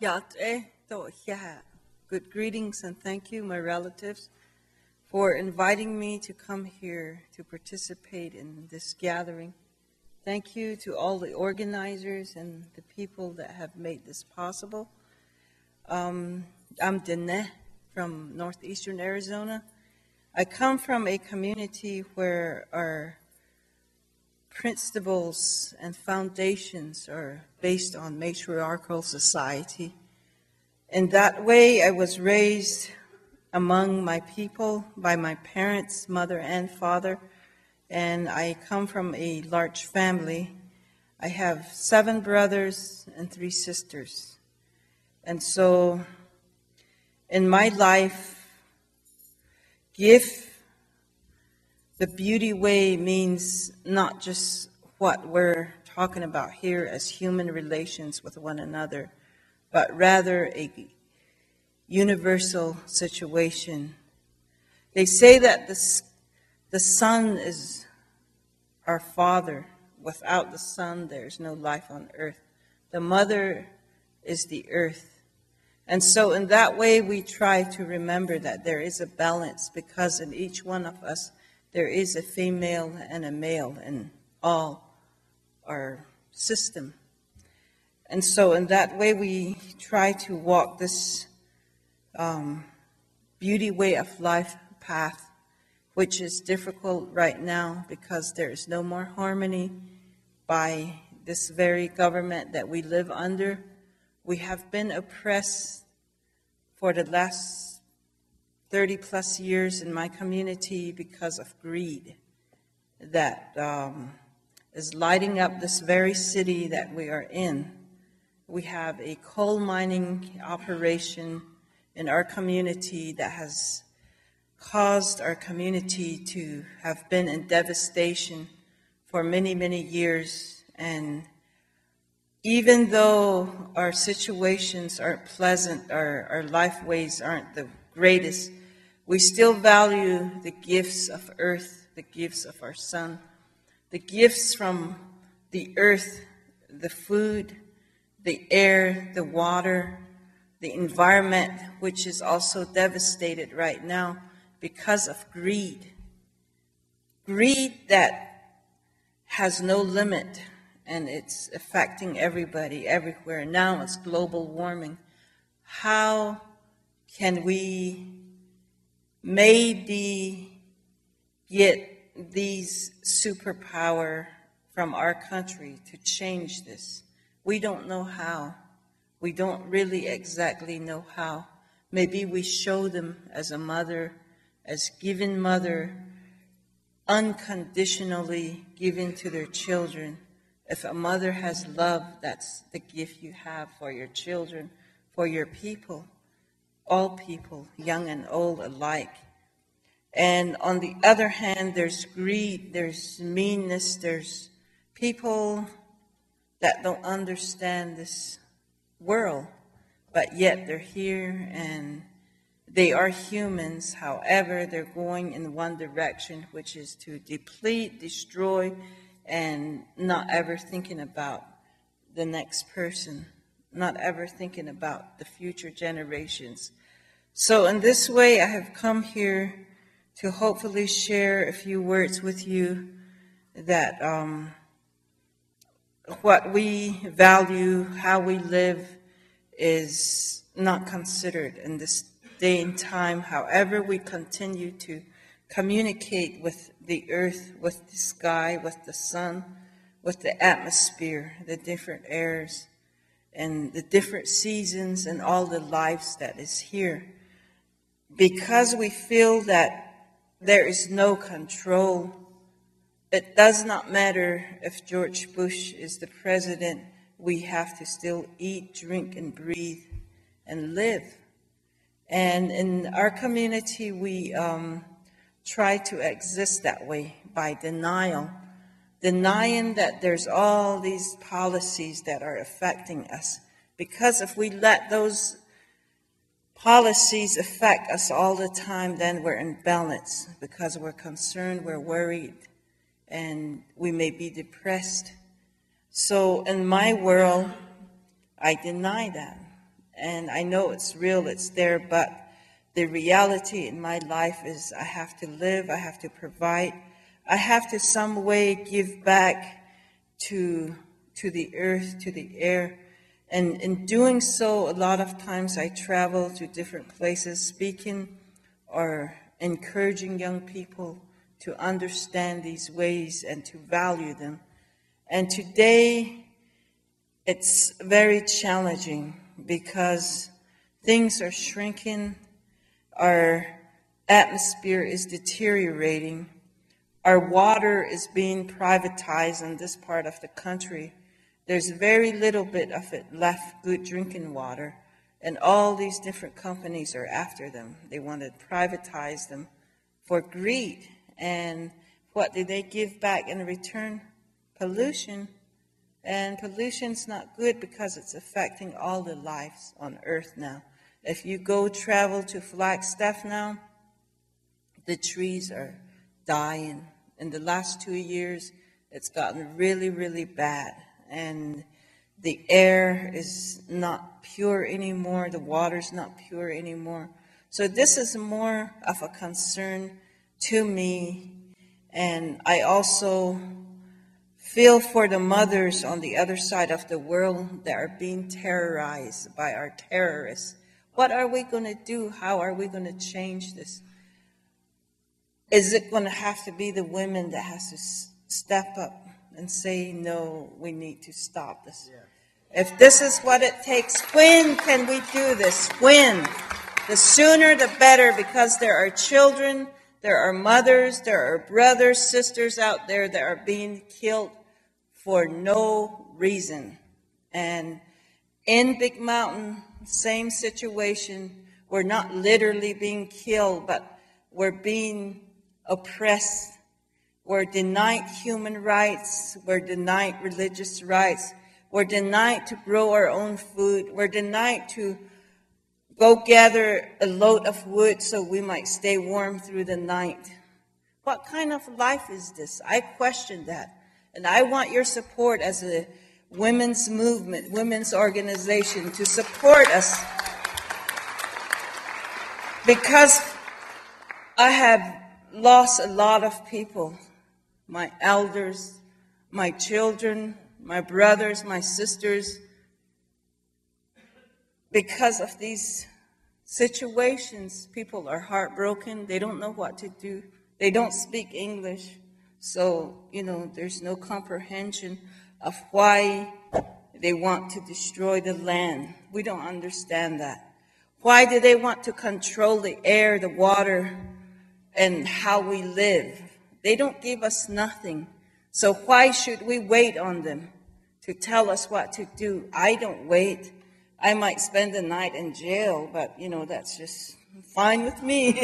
Good greetings and thank you, my relatives, for inviting me to come here to participate in this gathering. Thank you to all the organizers and the people that have made this possible. I'm Dene from northeastern Arizona. I come from a community where our principles and foundations are based on matriarchal society. In that way, I was raised among my people by my parents, mother and father, and I come from a large family. I have 7 brothers and 3 sisters. And so in my life, give the beauty way means not just what we're talking about here as human relations with one another, but rather a universal situation. They say that the sun is our father. Without the sun, there's no life on earth. The mother is the earth. And so in that way, we try to remember that there is a balance, because in each one of us, there is a female and a male in all our system. And so in that way, we try to walk this beauty way of life path, which is difficult right now because there is no more harmony by this very government that we live under. We have been oppressed for the last 30 plus years in my community because of greed that is lighting up this very city that we are in. We have a coal mining operation in our community that has caused our community to have been in devastation for many, many years. And even though our situations aren't pleasant, our life ways aren't the greatest, we still value the gifts of earth, the gifts of our sun, the gifts from the earth, the food, the air, the water, the environment, which is also devastated right now because of greed. Greed that has no limit, and it's affecting everybody, everywhere. Now it's global warming. How can we maybe get these superpower from our country to change this? We don't know how. We don't really exactly know how. Maybe we show them as a mother, as giving mother, unconditionally giving to their children. If a mother has love, that's the gift you have for your children, for your people, all people, young and old alike. And on the other hand, there's greed, there's meanness, there's people that don't understand this world, but yet they're here and they are humans. However, they're going in one direction, which is to deplete, destroy, and not ever thinking about the next person, not ever thinking about the future generations. So in this way, I have come here to hopefully share a few words with you that what we value, how we live, is not considered in this day and time. However, we continue to communicate with the earth, with the sky, with the sun, with the atmosphere, the different airs, and the different seasons, and all the lives that is here. Because we feel that there is no control. It does not matter if George Bush is the president, we have to still eat, drink, and breathe, and live. And in our community, we try to exist that way by denial, denying that there's all these policies that are affecting us. Because if we let those policies affect us all the time, then we're in balance, because we're concerned, we're worried, and we may be depressed. So in my world, I deny that. And I know it's real, it's there, but the reality in my life is I have to live, I have to provide, I have to some way give back to the earth, to the air. And in doing so, a lot of times I travel to different places speaking or encouraging young people to understand these ways and to value them. And today, it's very challenging because things are shrinking, our atmosphere is deteriorating, our water is being privatized in this part of the country. There's very little bit of it left, good drinking water, and all these different companies are after them. They want to privatize them for greed. And what do they give back in return? Pollution. And pollution's not good because it's affecting all the lives on earth now. If you go travel to Flagstaff now, the trees are dying. In the last 2 years, it's gotten really, really bad. And the air is not pure anymore. The water's not pure anymore. So this is more of a concern to me. And I also feel for the mothers on the other side of the world that are being terrorized by our terrorists. What are we going to do? How are we going to change this? Is it going to have to be the women that has to step up and say, no, we need to stop this? Yeah. If this is what it takes, when can we do this? When? The sooner the better, because there are children, there are mothers, there are brothers, sisters out there that are being killed for no reason. And in Big Mountain, same situation. We're not literally being killed, but we're being oppressed. We're denied human rights. We're denied religious rights. We're denied to grow our own food. We're denied to go gather a load of wood so we might stay warm through the night. What kind of life is this? I question that. And I want your support as a women's movement, women's organization, to support us. Because I have lost a lot of people, my elders, my children, my brothers, my sisters, because of these situations. People are heartbroken. They don't know what to do. They don't speak English. So, there's no comprehension of why they want to destroy the land. We don't understand that. Why do they want to control the air, the water, and how we live? They don't give us nothing. So why should we wait on them to tell us what to do? I don't wait. I might spend the night in jail, but, that's just fine with me.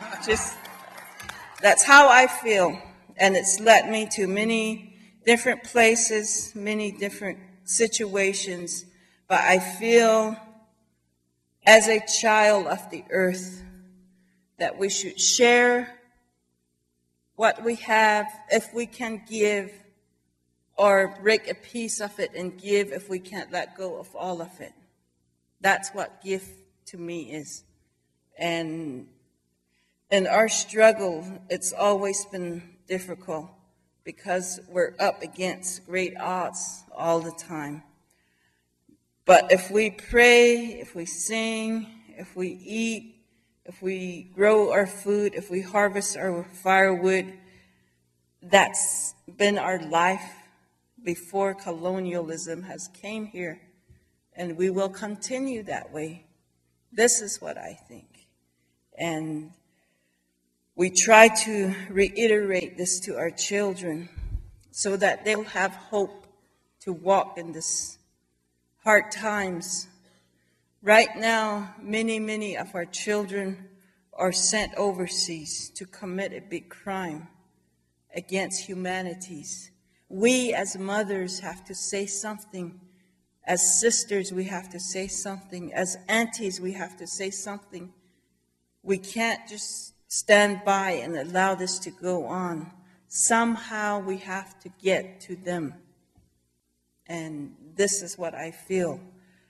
That's how I feel. And it's led me to many different places, many different situations. But I feel as a child of the earth that we should share what we have if we can give, or break a piece of it and give if we can't let go of all of it. That's what gift to me is. And in our struggle, it's always been difficult because we're up against great odds all the time. But if we pray, if we sing, if we eat, if we grow our food, if we harvest our firewood, that's been our life before colonialism has came here. And we will continue that way. This is what I think. And we try to reiterate this to our children so that they'll have hope to walk in this hard times. Right now, many of our children are sent overseas to commit a big crime against humanities. We as mothers have to say something. As sisters, we have to say something. As aunties, we have to say something. We can't just stand by and allow this to go on. Somehow we have to get to them. And this is what I feel.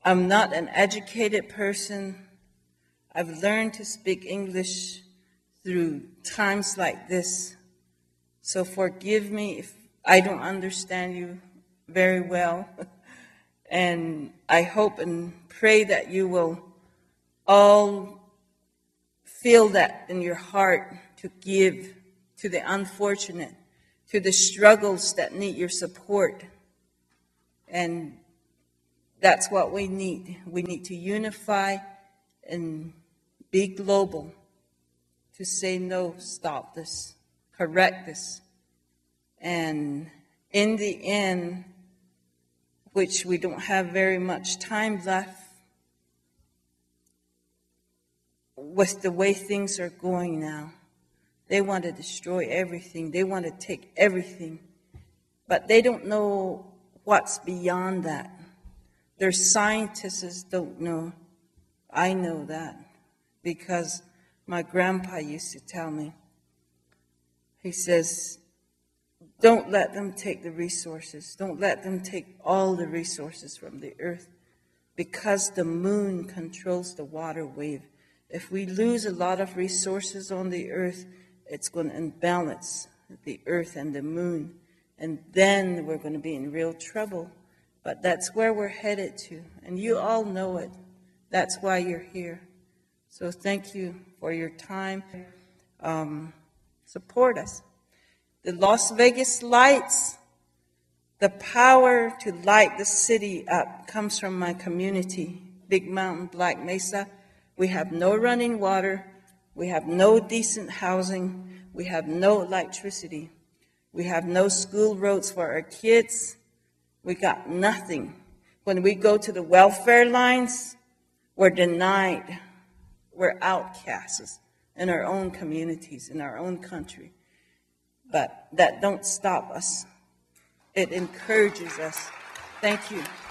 I'm not an educated person. I've learned to speak English through times like this. So forgive me if I don't understand you very well. And I hope and pray that you will all feel that in your heart to give to the unfortunate, to the struggles that need your support. And that's what we need. We need to unify and be global, to say no, stop this, correct this. And in the end, which we don't have very much time left, with the way things are going now, they want to destroy everything. They want to take everything. But they don't know what's beyond that. Their scientists don't know. I know that because my grandpa used to tell me. He says, don't let them take the resources. Don't let them take all the resources from the earth, because the moon controls the water wave. If we lose a lot of resources on the earth, it's going to imbalance the earth and the moon. And then we're going to be in real trouble. But that's where we're headed to. And you all know it. That's why you're here. So thank you for your time. Support us. The Las Vegas lights, the power to light the city up comes from my community, Big Mountain, Black Mesa. We have no running water. We have no decent housing. We have no electricity. We have no school roads for our kids. We got nothing. When we go to the welfare lines, we're denied. We're outcasts in our own communities, in our own country. But that don't stop us. It encourages us. Thank you.